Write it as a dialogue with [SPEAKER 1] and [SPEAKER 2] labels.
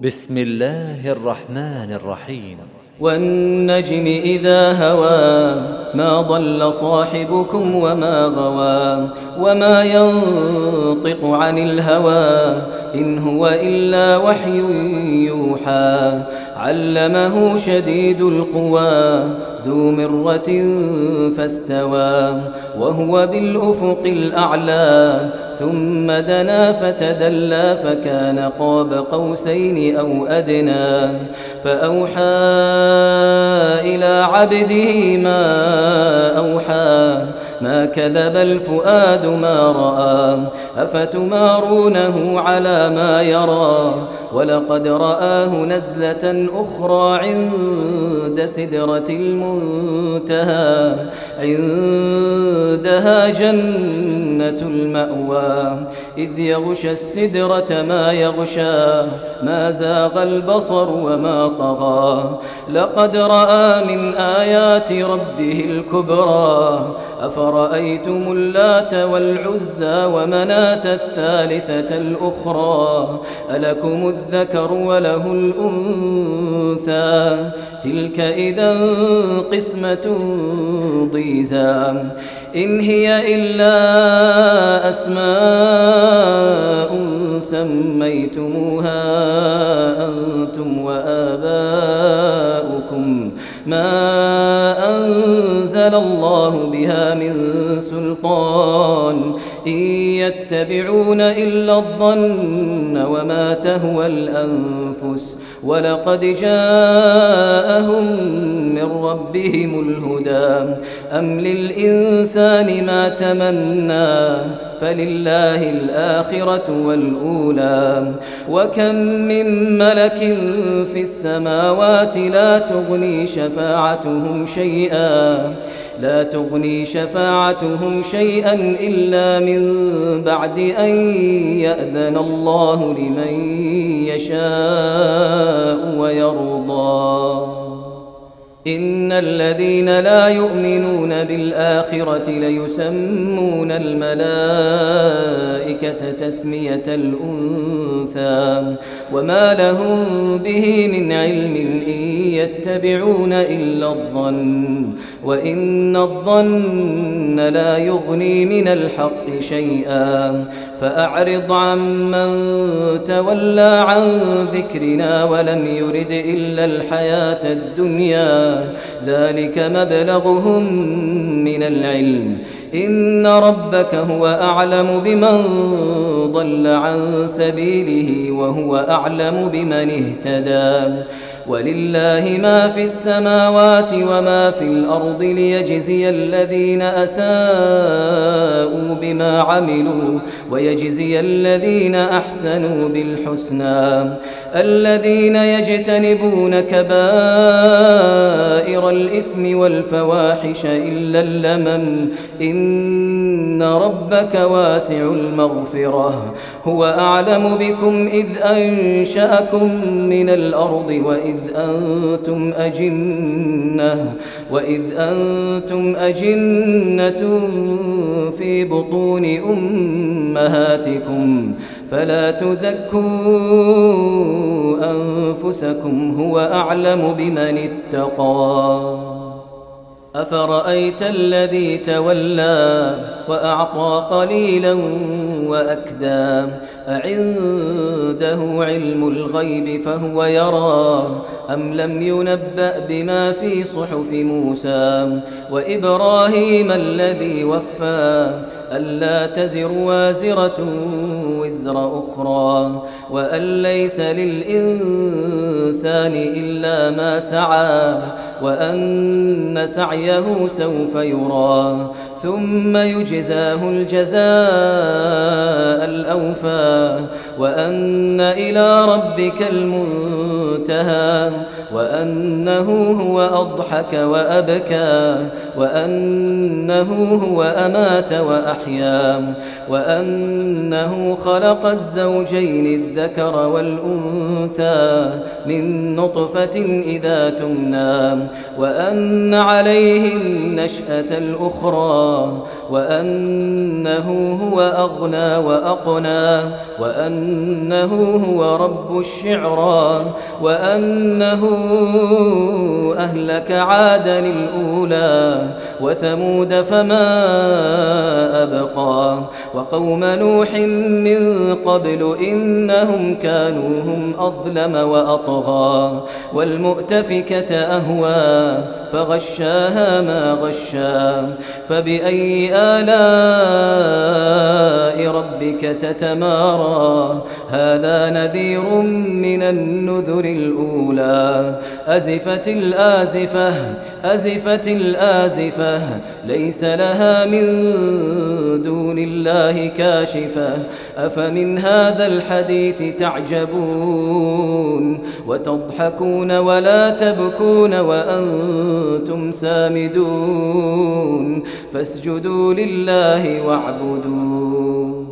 [SPEAKER 1] بسم الله الرحمن الرحيم.
[SPEAKER 2] والنجم إذا هوى ما ضل صاحبكم وما غوى وما ينطق عن الهوى إن هو إلا وحي يوحى علمه شديد القوى ذو مرة فاستوى وهو بالأفق الأعلى ثم دنا فتدلى فكان قاب قوسين أو أدنى فأوحى إلى عبده ما أوحى ما كذب الفؤاد ما رأى أفتمارونه على ما يرى ولقد رآه نزلة أخرى عند سدرة المنتهى عندها جنة المأوى إذ يغشى السدرة ما يغشى ما زاغ البصر وما طغى لقد رأى من آيات ربه الكبرى أفرأيتم اللات والعزى ومناة الثالثة الأخرى ألكم الذكر وله الأنثى تلك إذا قسمة ضيزى إن هي إلا أسماء سميتموها أنتم وآباؤكم ما أنزل الله بها من سلطان إن يتبعون إلا الظن وما تهوى الأنفس ولقد جاءهم من ربهم الهدى أم للإنسان ما تمنى فلله الآخرة والأولى وكم من ملك في السماوات لا تغني شفاعتهم شيئا إلا من بعد أن يأذن الله لمن يشاء ويرضى إن الذين لا يؤمنون بالآخرة ليسمون الملائكة تسمية الأنثى وما لهم به من علم إن يتبعون إلا الظن وإن الظن لا يغني من الحق شيئا فأعرض عمن تولى عن ذكرنا ولم يرد إلا الحياة الدنيا ذلك مبلغهم من العلم إن ربك هو أعلم بمن ضل عن سبيله وهو أعلم بمن اهتدى ولله ما في السماوات وما في الأرض ليجزي الذين أساءوا بما عملوا ويجزي الذين أحسنوا بالحسنى الذين يجتنبون كبائر الإثم والفواحش إلا اللمم إن ربك واسع المغفرة هو أعلم بكم إذ أنشأكم من الأرض وإذ أنتم أجنة في بطون أمهاتكم فلا تزكوا أنفسكم هو أعلم بمن اتقى أفرأيت الذي تولى وأعطى قليلا وأكدى أعنده علم الغيب فهو يرى أم لم ينبأ بما في صحف موسى وإبراهيم الذي وفى ألا تزر وازرة وزر أخرى وأن ليس للإنسان إلا ما سعى وأن سعيه سوف يرى ثم يجزاه الجزاء الأوفى وأن إلى ربك المنتهى وأنه هو أضحك وأبكى وأنه هو أمات وأحيا وأنه خلق الزوجين الذكر والأنثى من نطفة إذا تمنى وأن عليه النشأة الأخرى وأنه هو أغنى وأقنى وأنه هو رب الشعرى وأنه أهلك عادا الأولى وثمود فما أبقى وقوم نوح من قبل إنهم كانوا هم أظلم وأطغى والمؤتفكة أهوى فغشاها ما غشا فبأي آلاء ربك تتمارى هذا نذير من النذر الأولى أزفت الآزفة ليس لها من دون الله كاشفة أفمن هذا الحديث تعجبون وتضحكون ولا تبكون وأنتم سامدون فاسجدوا لله واعبدوا